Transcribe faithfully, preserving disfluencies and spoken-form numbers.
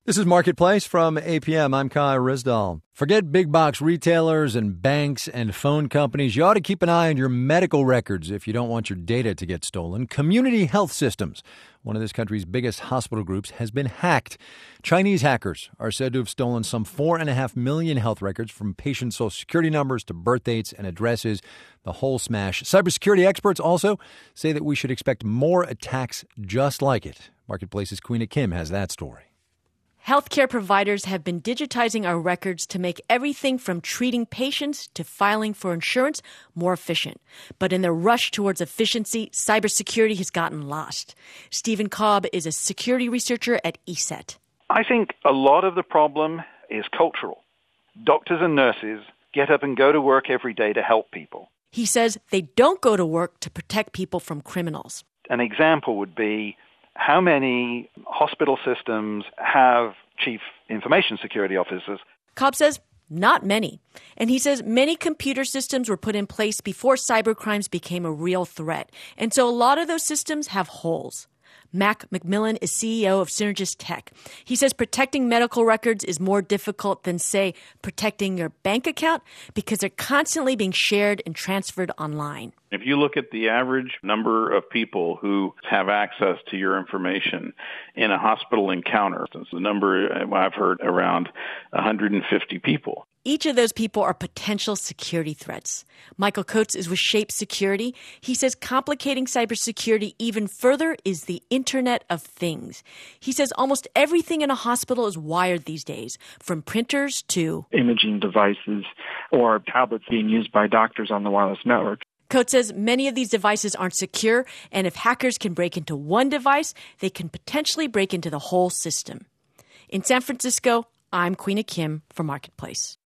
This is Marketplace from A P M. I'm Kai Rizdal. Forget big box retailers and banks and phone companies. You ought to keep an eye on your medical records if you don't want your data to get stolen. Community Health Systems, one of this country's biggest hospital groups, has been hacked. Chinese hackers are said to have stolen some four and a half million health records, from patient social security numbers to birth dates and addresses. The whole smash. Cybersecurity experts also say that we should expect more attacks just like it. Marketplace's Queena Kim has that story. Healthcare providers have been digitizing our records to make everything from treating patients to filing for insurance more efficient. But in their rush towards efficiency, cybersecurity has gotten lost. Stephen Cobb is a security researcher at E S E T. I think a lot of the problem is cultural. Doctors and nurses get up and go to work every day to help people. He says they don't go to work to protect people from criminals. An example would be, how many hospital systems have chief information security officers? Cobb says not many. And he says many computer systems were put in place before cybercrimes became a real threat. And so a lot of those systems have holes. Mac McMillan is C E O of Synergist Tech. He says protecting medical records is more difficult than, say, protecting your bank account because they're constantly being shared and transferred online. If you look at the average number of people who have access to your information in a hospital encounter, the number I've heard around one hundred fifty people. Each of those people are potential security threats. Michael Coates is with Shape Security. He says complicating cybersecurity even further is the Internet of Things. He says almost everything in a hospital is wired these days, from printers to imaging devices or tablets being used by doctors on the wireless network. Coates says many of these devices aren't secure, and if hackers can break into one device, they can potentially break into the whole system. In San Francisco, I'm Queena Kim for Marketplace.